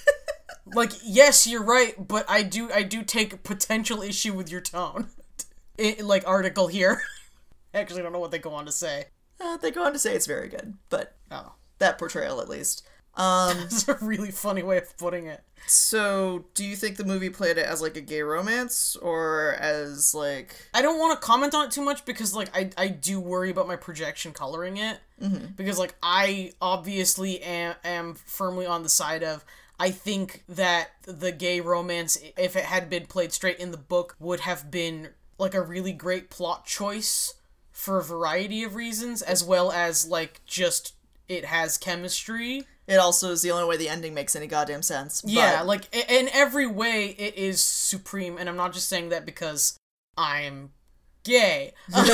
Like, yes, you're right, but I do take potential issue with your tone. Article here. I actually don't know what they go on to say.
They go on to say it's very good, but that portrayal at least.
That's a really funny way of putting it.
So, do you think the movie played it as, like, a gay romance, or as, like...
I don't want to comment on it too much, because, like, I do worry about my projection coloring it. Mm-hmm. Because, like, I obviously am firmly on the side of... I think that the gay romance, if it had been played straight in the book, would have been, like, a really great plot choice for a variety of reasons, as well as, like, just it has chemistry.
It also is the only way the ending makes any goddamn sense.
Yeah, like, in every way, it is supreme, and I'm not just saying that because I'm gay.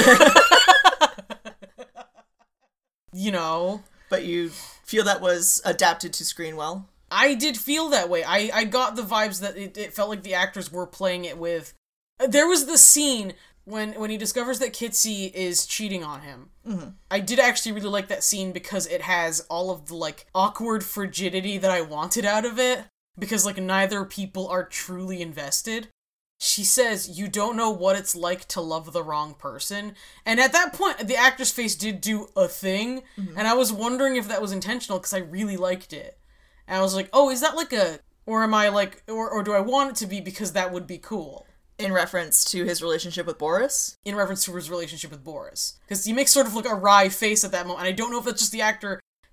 You know?
But you feel that was adapted to screen well?
I did feel that way. I got the vibes that it felt like the actors were playing it with... There was the scene when he discovers that Kitsy is cheating on him. Mm-hmm. I did actually really like that scene because it has all of the, like, awkward frigidity that I wanted out of it. Because, like, neither people are truly invested. She says, you don't know what it's like to love the wrong person. And at that point, the actor's face did do a thing. Mm-hmm. And I was wondering if that was intentional because I really liked it. And I was like, oh, is that like a... Or am I like... Or do I want it to be because that would be cool?
In reference to his relationship with Boris?
In reference to his relationship with Boris. Because he makes sort of like a wry face at that moment. And I don't know if that's just the actor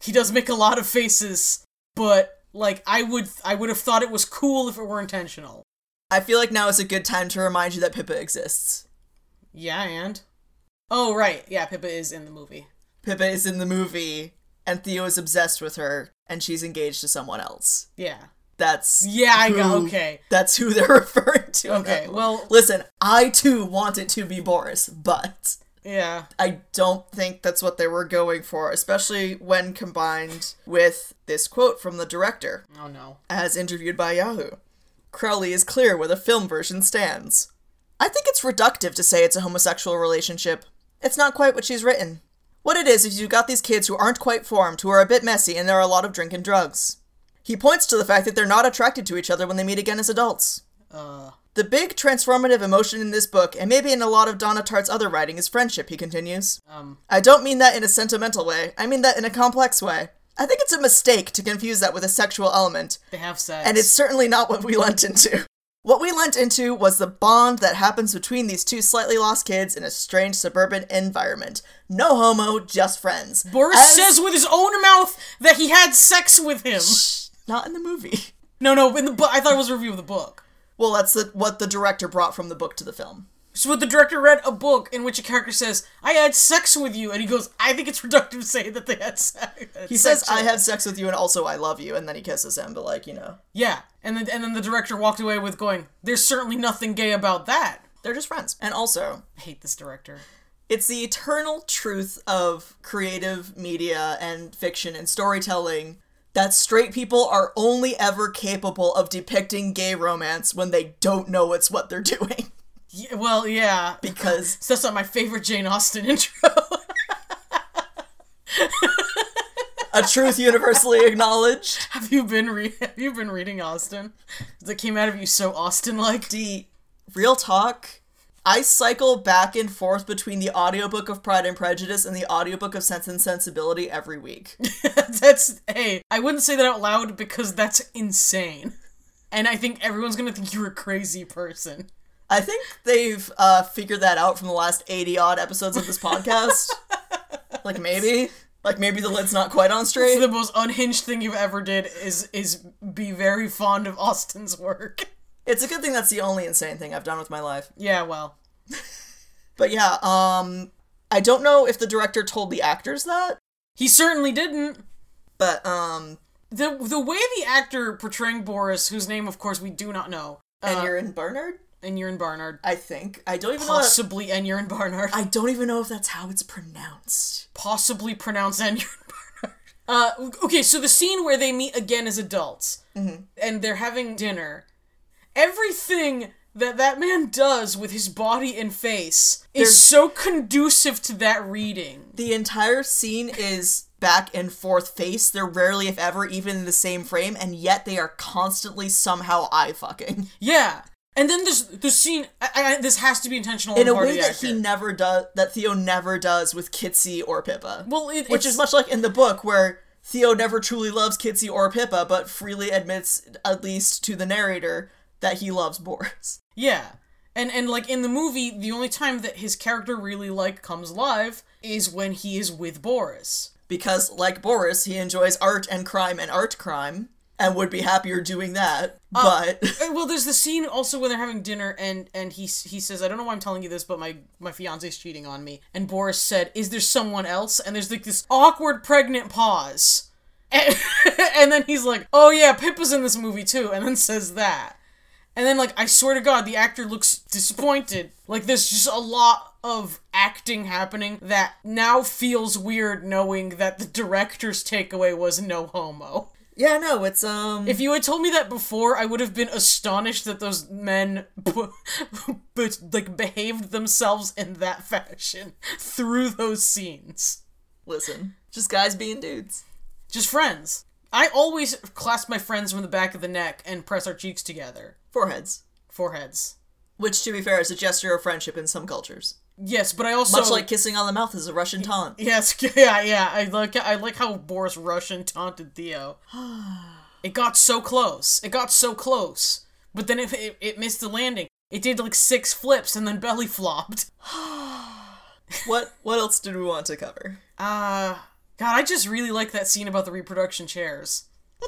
He does make a lot of faces, but, like, I would have thought it was cool if it were intentional.
I feel like now is a good time to remind you that Pippa exists.
Yeah, and? Oh, right. Yeah, Pippa is in the movie.
Pippa is in the movie, and Theo is obsessed with her, and she's engaged to someone else.
Yeah.
That's
okay.
That's who they're referring to.
Okay, well...
Listen, I too want it to be Boris, but...
Yeah.
I don't think that's what they were going for, especially when combined with this quote from the director.
Oh, no.
As interviewed by Yahoo. Crowley is clear where the film version stands. I think it's reductive to say it's a homosexual relationship. It's not quite what she's written. What it is you've got these kids who aren't quite formed, who are a bit messy, and there are a lot of drink and drugs. He points to the fact that they're not attracted to each other when they meet again as adults. The big transformative emotion in this book, and maybe in a lot of Donna Tartt's other writing, is friendship, he continues. I don't mean that in a sentimental way. I mean that in a complex way. I think it's a mistake to confuse that with a sexual element.
They have sex.
And it's certainly not what we lent into. What we lent into was the bond that happens between these two slightly lost kids in a strange suburban environment. No homo, just friends.
Boris says with his own mouth that he had sex with him.
Shh, not in the movie.
No, in the book. I thought it was a review of the book.
Well, that's what the director brought from the book to the film.
So what the director read a book in which a character says, I had sex with you, and he goes, I think it's reductive to say that they had sex.
He says, I had sex with you, and also I love you, and then he kisses him, but like, you know.
Yeah, and then the director walked away with going, there's certainly nothing gay about that.
They're just friends. And also,
I hate this director.
It's the eternal truth of creative media and fiction and storytelling that straight people are only ever capable of depicting gay romance when they don't know it's what they're doing.
Yeah, well, yeah.
Because...
So that's not my favorite Jane Austen intro.
A truth universally acknowledged.
Have you been reading Austen? That came out of you so Austen-like?
Real talk, I cycle back and forth between the audiobook of Pride and Prejudice and the audiobook of Sense and Sensibility every week.
Hey, I wouldn't say that out loud because that's insane. And I think everyone's gonna think you're a crazy person.
I think they've figured that out from the last 80-odd episodes of this podcast. Maybe the lid's not quite on straight.
The most unhinged thing you've ever did is be very fond of Austen's work.
It's a good thing that's the only insane thing I've done with my life.
Yeah, well.
But yeah, I don't know if the director told the actors that.
He certainly didn't.
But,
The way the actor portraying Boris, whose name, of course, we do not know.
Enurn Barnard?
Enurn Barnard.
I think. I don't even
Possibly Enurn Barnard.
I don't even know if that's how it's pronounced.
Possibly pronounced Enurn Barnard. Okay, so the scene where they meet again as adults, and they're having dinner, everything that man does with his body and face is so conducive to that reading.
The entire scene is back and forth face. They're rarely, if ever, even in the same frame, and yet they are constantly somehow eye-fucking.
Yeah. And then there's the scene, this has to be intentional
in a way that he never does, that Theo never does with Kitsy or Pippa.
Well,
which is much like in the book, where Theo never truly loves Kitsy or Pippa, but freely admits, at least to the narrator, that he loves Boris.
Yeah. And like, in the movie, the only time that his character really, comes alive is when he is with Boris.
Because, like Boris, he enjoys art and art crime, and would be happier doing that, but...
Well, there's the scene also when they're having dinner, and he says, I don't know why I'm telling you this, but my fiance's cheating on me. And Boris said, is there someone else? And there's, this awkward pregnant pause. And then he's like, oh yeah, Pippa's in this movie too, and then says that. And then, I swear to God, the actor looks disappointed. There's just a lot of acting happening that now feels weird knowing that the director's takeaway was no homo.
Yeah, no, it's,
If you had told me that before, I would have been astonished that those men, behaved themselves in that fashion through those scenes.
Listen, just guys being dudes.
Just friends. I always clasp my friends from the back of the neck and press our cheeks together.
Foreheads. Which, to be fair, is a gesture of friendship in some cultures.
Yes, but I also...
Much like kissing on the mouth is a Russian taunt.
Yes, yeah. I like how Boris Russian taunted Theo. It got so close. But then it missed the landing. It did 6 flips and then belly flopped.
What else did we want to cover?
God, I just really like that scene about the reproduction chairs.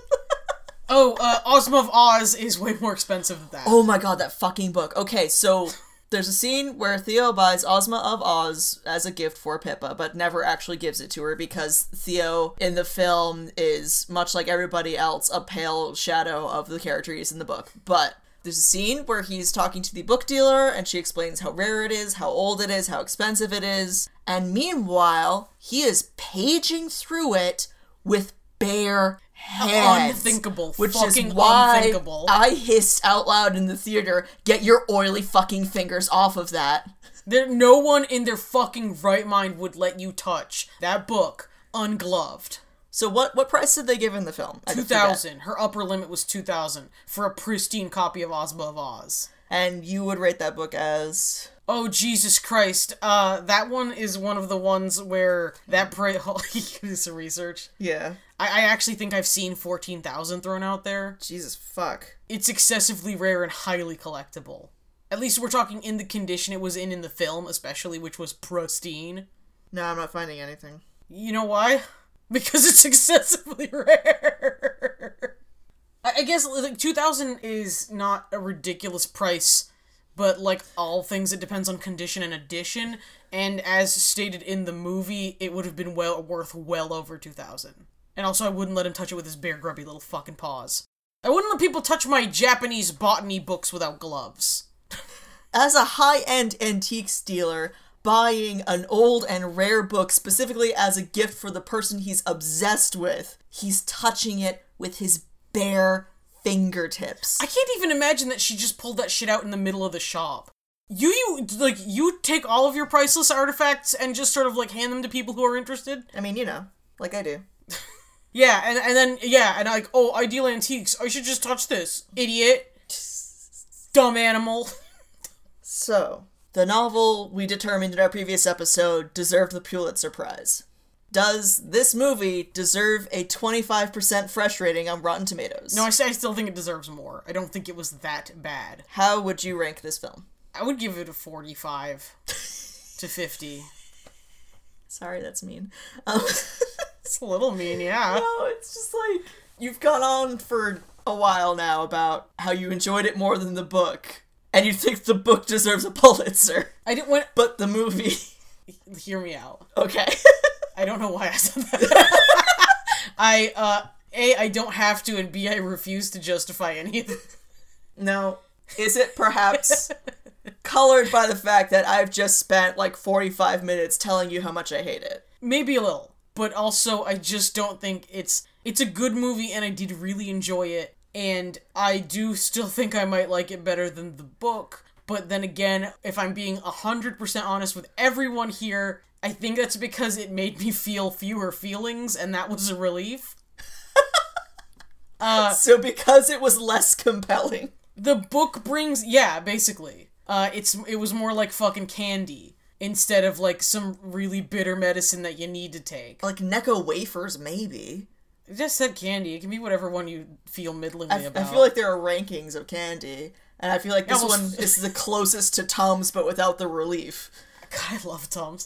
Oh, Ozma of Oz is way more expensive than that.
Oh my god, that fucking book. Okay, so there's a scene where Theo buys Ozma of Oz as a gift for Pippa, but never actually gives it to her because Theo in the film is, much like everybody else, a pale shadow of the character he's in the book. But there's a scene where he's talking to the book dealer and she explains how rare it is, how old it is, how expensive it is. And meanwhile, he is paging through it with bare hands.
Unthinkable.
Which
fucking
is why
unthinkable.
I hissed out loud in the theater, "Get your oily fucking fingers off of that."
No one in their fucking right mind would let you touch that book ungloved.
So what price did they give in the film?
2,000. Her upper limit was 2,000 for a pristine copy of Ozma of Oz.
And you would rate that book as...
Oh, Jesus Christ. That one is one of the ones where that price... You can do some research.
Yeah.
I actually think I've seen 14,000 thrown out there.
Jesus fuck.
It's excessively rare and highly collectible. At least we're talking in the condition it was in the film, especially, which was pristine.
No, I'm not finding anything.
You know why? Because it's excessively rare. I guess, like, 2,000 is not a ridiculous price, but, like all things, it depends on condition and edition, and as stated in the movie, it would have been worth well over 2,000. And also, I wouldn't let him touch it with his bare, grubby little fucking paws. I wouldn't let people touch my Japanese botany books without gloves.
As a high-end antiques dealer, buying an old and rare book specifically as a gift for the person he's obsessed with, he's touching it with his bare fingertips.
I can't even imagine that she just pulled that shit out in the middle of the shop. You take all of your priceless artifacts and just sort of, like, hand them to people who are interested?
I mean, you know, like I do.
Yeah, and like, oh, I deal antiques. I should just touch this. Idiot. Dumb animal.
So, the novel we determined in our previous episode deserved the Pulitzer Prize. Does this movie deserve a 25% fresh rating on Rotten Tomatoes?
No, I still think it deserves more. I don't think it was that bad.
How would you rank this film?
I would give it a 45 to 50.
Sorry, that's mean.
It's a little mean, yeah.
No, it's just like, you've gone on for a while now about how you enjoyed it more than the book, and you think the book deserves a Pulitzer.
I didn't want...
But the movie...
Hear me out.
Okay.
I don't know why I said that. I don't have to, and B, I refuse to justify any of it.
No. Is it perhaps colored by the fact that I've just spent like 45 minutes telling you how much I hate it?
Maybe a little. But also, I just don't think it's a good movie, and I did really enjoy it, and I do still think I might like it better than the book, but then again, if I'm being 100% honest with everyone here, I think that's because it made me feel fewer feelings, and that was a relief.
So because it was less compelling?
The book brings, yeah, basically. It was more like fucking candy. Instead of, like, some really bitter medicine that you need to take.
Like Necco wafers, maybe.
I just said candy. It can be whatever one you feel middlingly about.
I feel like there are rankings of candy, and I feel like this one is the closest to Tums, but without the relief.
God, I love Tums.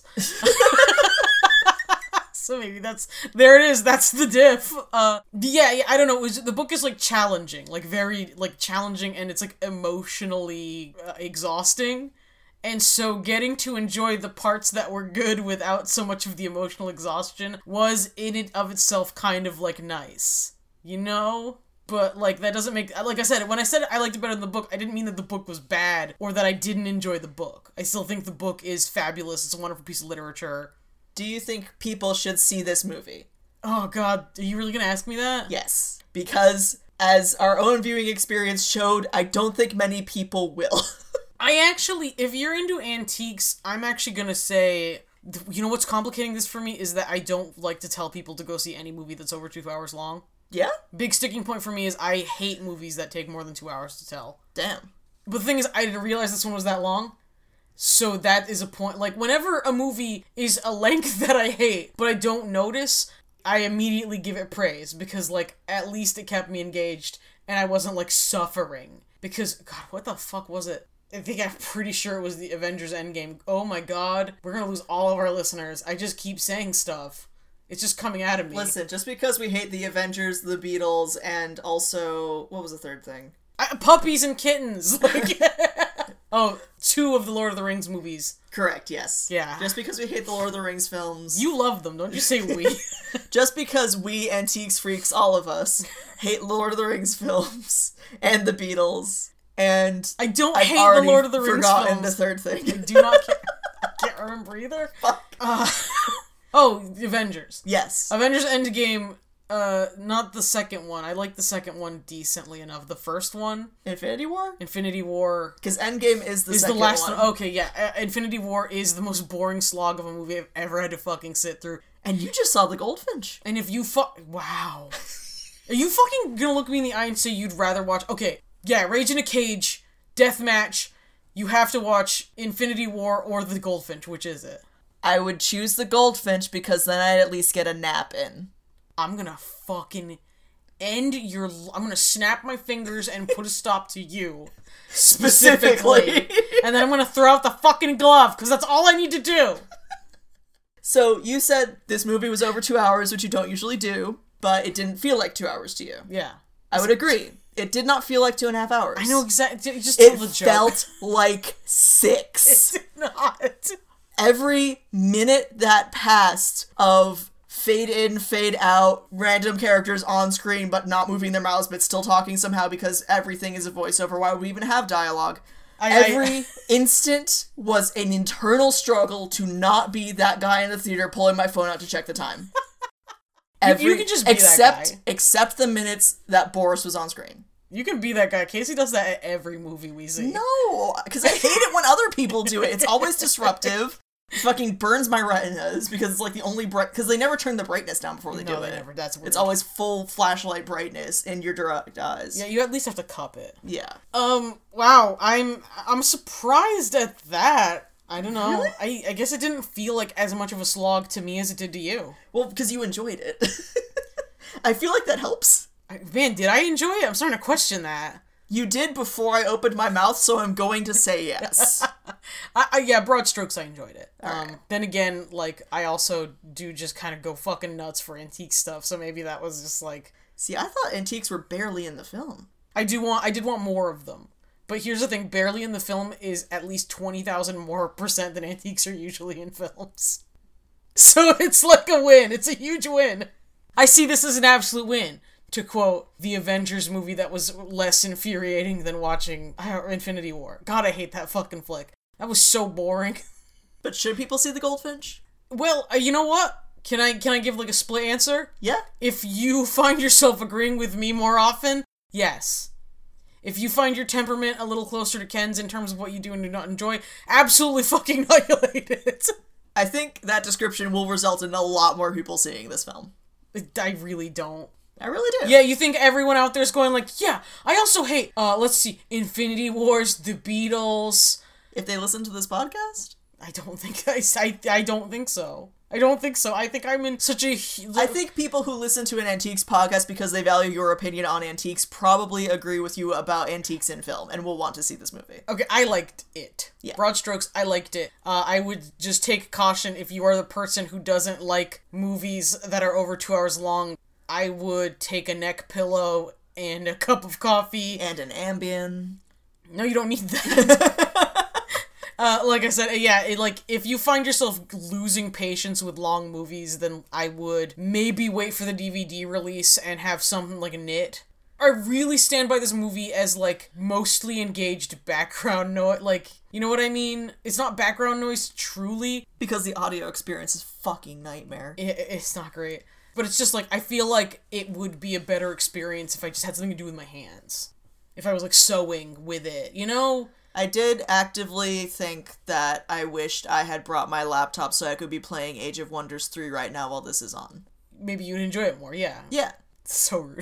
So maybe there it is, that's the diff. Yeah, I don't know, the book is, like, challenging. Like, very, like, challenging, and it's, like, emotionally exhausting. And so getting to enjoy the parts that were good without so much of the emotional exhaustion was in and of itself kind of, like, nice. You know? But, like, that doesn't make... Like I said, when I said I liked it better than the book, I didn't mean that the book was bad or that I didn't enjoy the book. I still think the book is fabulous. It's a wonderful piece of literature.
Do you think people should see this movie?
Oh, God. Are you really gonna ask me that?
Yes. Because, as our own viewing experience showed, I don't think many people will.
I actually, if you're into antiques, I'm actually gonna say, you know what's complicating this for me is that I don't like to tell people to go see any movie that's over 2 hours long.
Yeah?
Big sticking point for me is I hate movies that take more than 2 hours to tell.
Damn.
But the thing is, I didn't realize this one was that long. So that is a point. Like, whenever a movie is a length that I hate, but I don't notice, I immediately give it praise. Because, like, at least it kept me engaged, and I wasn't, like, suffering. Because, God, what the fuck was it? I'm pretty sure it was the Avengers Endgame. Oh my god, we're gonna lose all of our listeners. I just keep saying stuff. It's just coming out of me.
Listen, just because we hate the Avengers, the Beatles, and also... What was the third thing?
Puppies and kittens! Like, oh, 2 of the Lord of the Rings movies.
Correct, yes.
Yeah.
Just because we hate the Lord of the Rings films...
You love them, don't you say we.
Just because we Antiques freaks, all of us, hate Lord of the Rings films and the Beatles, and...
I don't hate the Lord of the Rings films.
I've forgotten the third thing.
I do not care. I can't remember either.
Fuck.
Oh, the Avengers.
Yes.
Avengers Endgame, not the second one. I like the second one decently enough. The first one,
Infinity War?
Infinity War,
Because Endgame is the second
the last
one.
Okay, yeah. Infinity War is the most boring slog of a movie I've ever had to fucking sit through.
And you just saw the Goldfinch.
And if you wow. Are you fucking gonna look me in the eye and say you'd rather watch... Okay, yeah, Rage in a Cage, Deathmatch, you have to watch Infinity War or the Goldfinch. Which is it?
I would choose the Goldfinch because then I'd at least get a nap in.
I'm gonna fucking end your... I'm gonna snap my fingers and put a stop to you. Specifically. And then I'm gonna throw out the fucking glove, because that's all I need to do.
So, you said this movie was over 2 hours, which you don't usually do, but it didn't feel like 2 hours to you.
Yeah.
I would agree. It did not feel like 2.5 hours.
I know exactly. Just
It
tell the joke.
felt like 6.
It did not.
Every minute that passed of fade in, fade out, random characters on screen but not moving their mouths but still talking somehow because everything is a voiceover. Why would we even have dialogue? Every instant was an internal struggle to not be that guy in the theater pulling my phone out to check the time.
You can just be that guy.
Except the minutes that Boris was on screen.
You can be that guy. Casey does that at every movie we see.
No, because I hate it when other people do it. It's always disruptive. It fucking burns my retinas because it's like the only because they never turn the brightness down before they do it.
Never. That's weird.
It's always full flashlight brightness in your direct eyes.
Yeah, you at least have to cup it.
Yeah.
Wow, I'm surprised at that. I don't know.
Really?
I guess it didn't feel like as much of a slog to me as it did to you.
Well, because you enjoyed it. I feel like that helps.
Man, did I enjoy it? I'm starting to question that.
You did before I opened my mouth, so I'm going to say yes.
Yeah, broad strokes, I enjoyed it.
Right.
Then again, like, I also do just kind of go fucking nuts for antique stuff, so maybe that was just like...
See, I thought antiques were barely in the film.
I did want more of them. But here's the thing, barely in the film is at least 20,000 more % than antiques are usually in films. So it's like a win. It's a huge win. I see this as an absolute win. To quote the Avengers movie that was less infuriating than watching Infinity War. God, I hate that fucking flick. That was so boring.
But should people see the Goldfinch?
Well, you know what? Can I give like a split answer?
Yeah.
If you find yourself agreeing with me more often, yes. If you find your temperament a little closer to Ken's in terms of what you do and do not enjoy, absolutely fucking annihilate it.
I think that description will result in a lot more people seeing this film.
I really don't.
I really do.
Yeah, you think everyone out there's going like, yeah, I also hate, let's see, Infinity Wars, The Beatles.
If they listen to this podcast?
I don't think I don't think so. I don't think so. I think I'm in such a...
I think people who listen to an Antiques podcast because they value your opinion on antiques probably agree with you about antiques in film and will want to see this movie.
Okay, I liked it.
Yeah.
Broad strokes, I liked it. I would just take caution if you are the person who doesn't like movies that are over 2 hours long. I would take a neck pillow and a cup of coffee.
And an Ambien.
No, you don't need that. Like I said, yeah, if you find yourself losing patience with long movies, then I would maybe wait for the DVD release and have something like a knit. I really stand by this movie as, like, mostly engaged background noise, like, you know what I mean? It's not background noise, truly.
Because the audio experience is fucking nightmare.
It's not great. But it's just, like, I feel like it would be a better experience if I just had something to do with my hands. If I was, like, sewing with it, you know?
I did actively think that I wished I had brought my laptop so I could be playing Age of Wonders 3 right now while this is on.
Maybe you'd enjoy it more, yeah.
Yeah.
It's so rude.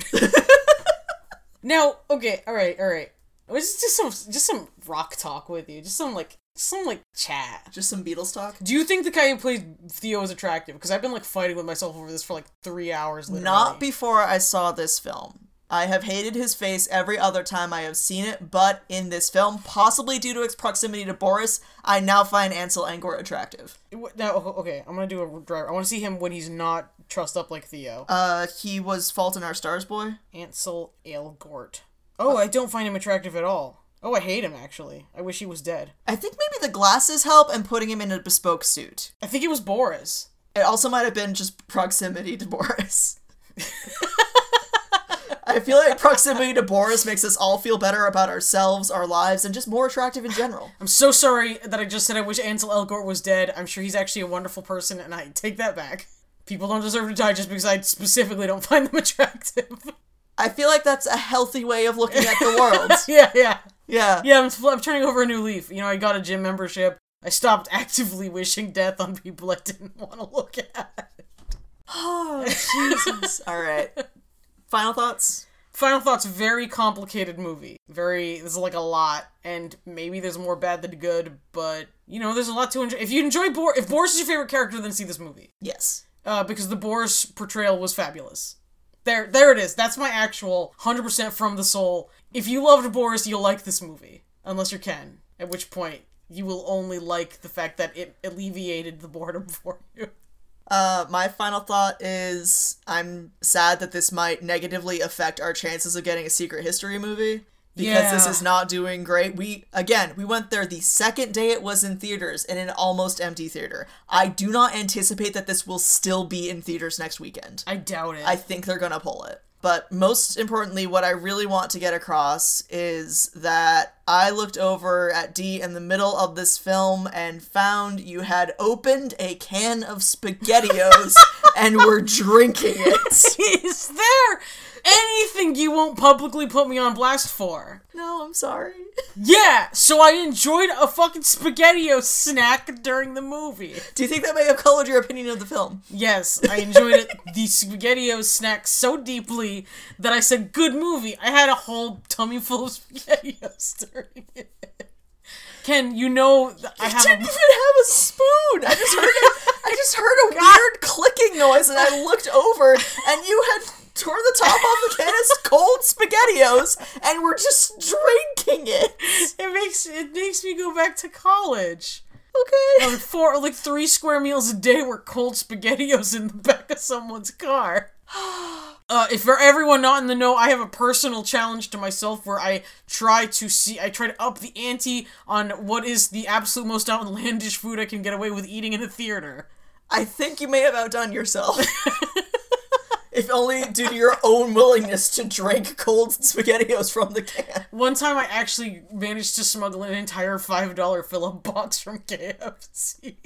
Now, okay, alright. Just some rock talk with you. Just some chat.
Just some Beatles talk?
Do you think the guy who played Theo is attractive? Because I've been, like, fighting with myself over this for, like, 3 hours, literally.
Not before I saw this film. I have hated his face every other time I have seen it, but in this film, possibly due to its proximity to Boris, I now find Ansel Elgort attractive.
Now, okay, I'm gonna do a driver. I want to see him when he's not trussed up like Theo.
He was Fault in Our Stars boy.
Ansel Elgort. Oh, I don't find him attractive at all. Oh, I hate him, actually. I wish he was dead.
I think maybe the glasses help and putting him in a bespoke suit.
I think it was Boris.
It also might have been just proximity to Boris. I feel like proximity to Boris makes us all feel better about ourselves, our lives, and just more attractive in general.
I'm so sorry that I just said I wish Ansel Elgort was dead. I'm sure he's actually a wonderful person, and I take that back. People don't deserve to die just because I specifically don't find them attractive.
I feel like that's a healthy way of looking at the world.
Yeah.
Yeah,
I'm turning over a new leaf. You know, I got a gym membership. I stopped actively wishing death on people I didn't want to look at.
Oh, Jesus. All right. Final thoughts?
Final thoughts, very complicated movie. There's like a lot, and maybe there's more bad than good, but, you know, there's a lot to enjoy. If you enjoy if Boris is your favorite character, then see this movie.
Yes.
Because the Boris portrayal was fabulous. There it is. That's my actual 100% from the soul. If you loved Boris, you'll like this movie. Unless you're Ken. At which point, you will only like the fact that it alleviated the boredom for you.
My final thought is I'm sad that this might negatively affect our chances of getting a Secret History movie. Because this is not doing great. We went there the second day it was in theaters in an almost empty theater. I do not anticipate that this will still be in theaters next weekend.
I doubt it.
I think they're gonna pull it. But most importantly, what I really want to get across is that I looked over at Dee in the middle of this film and found you had opened a can of SpaghettiOs and were drinking it.
Is there anything you won't publicly put me on blast for?
No, I'm sorry.
Yeah, so I enjoyed a fucking SpaghettiO snack during the movie.
Do you think that may have colored your opinion of the film?
Yes, I enjoyed the SpaghettiO snack so deeply that I said, good movie. I had a whole tummy full of SpaghettiOs during it. Ken, you know I have
didn't even have a spoon. I just heard a weird clicking noise, and I looked over, and you had torn the top off the can of cold SpaghettiOs, and we're just drinking it.
It makes me go back to college.
Okay.
3 square meals a day were cold SpaghettiOs in the back of someone's car. If for everyone not in the know, I have a personal challenge to myself where I try to up the ante on what is the absolute most outlandish food I can get away with eating in a theater.
I think you may have outdone yourself. If only due to your own willingness to drink cold SpaghettiOs from the can.
One time I actually managed to smuggle an entire $5 fill-up box from KFC.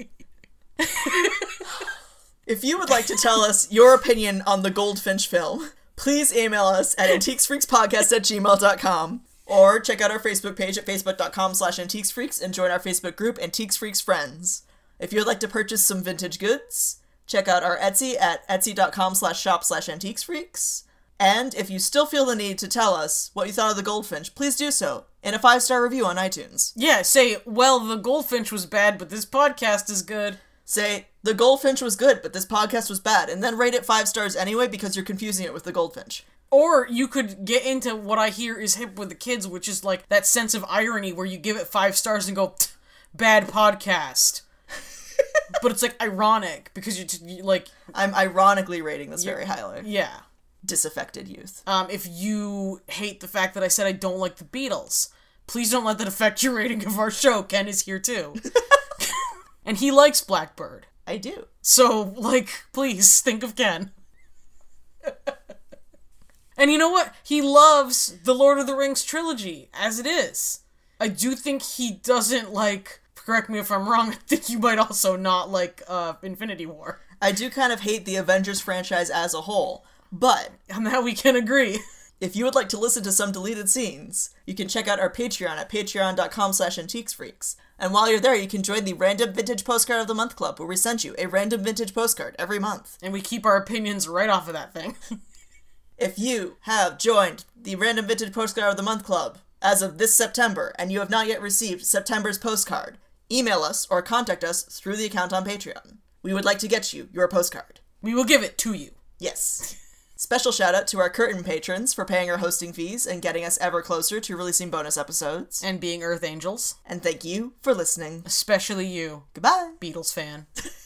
If you would like to tell us your opinion on the Goldfinch film, please email us at antiquesfreakspodcast@gmail.com or check out our Facebook page at facebook.com/antiquesfreaks and join our Facebook group, Antiques Freaks Friends. If you would like to purchase some vintage goods, check out our Etsy at etsy.com/shop/antiquesfreaks. And if you still feel the need to tell us what you thought of the Goldfinch, please do so in a 5-star review on iTunes.
Yeah, say, well, the Goldfinch was bad, but this podcast is good.
Say, the Goldfinch was good, but this podcast was bad, and then rate it 5 stars anyway because you're confusing it with the Goldfinch.
Or you could get into what I hear is hip with the kids, which is like that sense of irony where you give it 5 stars and go, bad podcast. But it's like ironic because you like...
I'm ironically rating this very highly.
Yeah.
Disaffected youth.
If you hate the fact that I said I don't like the Beatles, please don't let that affect your rating of our show. Ken is here too. And he likes Blackbird.
I do.
So, please, think of Ken. And you know what? He loves the Lord of the Rings trilogy, as it is. I do think he doesn't correct me if I'm wrong, I think you might also not like, Infinity War.
I do kind of hate the Avengers franchise as a whole, but...
On that we can agree.
If you would like to listen to some deleted scenes, you can check out our Patreon at patreon.com/antiquesfreaks. And while you're there, you can join the Random Vintage Postcard of the Month Club, where we send you a random vintage postcard every month.
And we keep our opinions right off of that thing.
If you have joined the Random Vintage Postcard of the Month Club as of this September, and you have not yet received September's postcard, email us or contact us through the account on Patreon. We would like to get you your postcard.
We will give it to you.
Yes. Special shout out to our Curtain patrons for paying our hosting fees and getting us ever closer to releasing bonus episodes.
And being Earth Angels.
And thank you for listening.
Especially you.
Goodbye.
Beatles fan.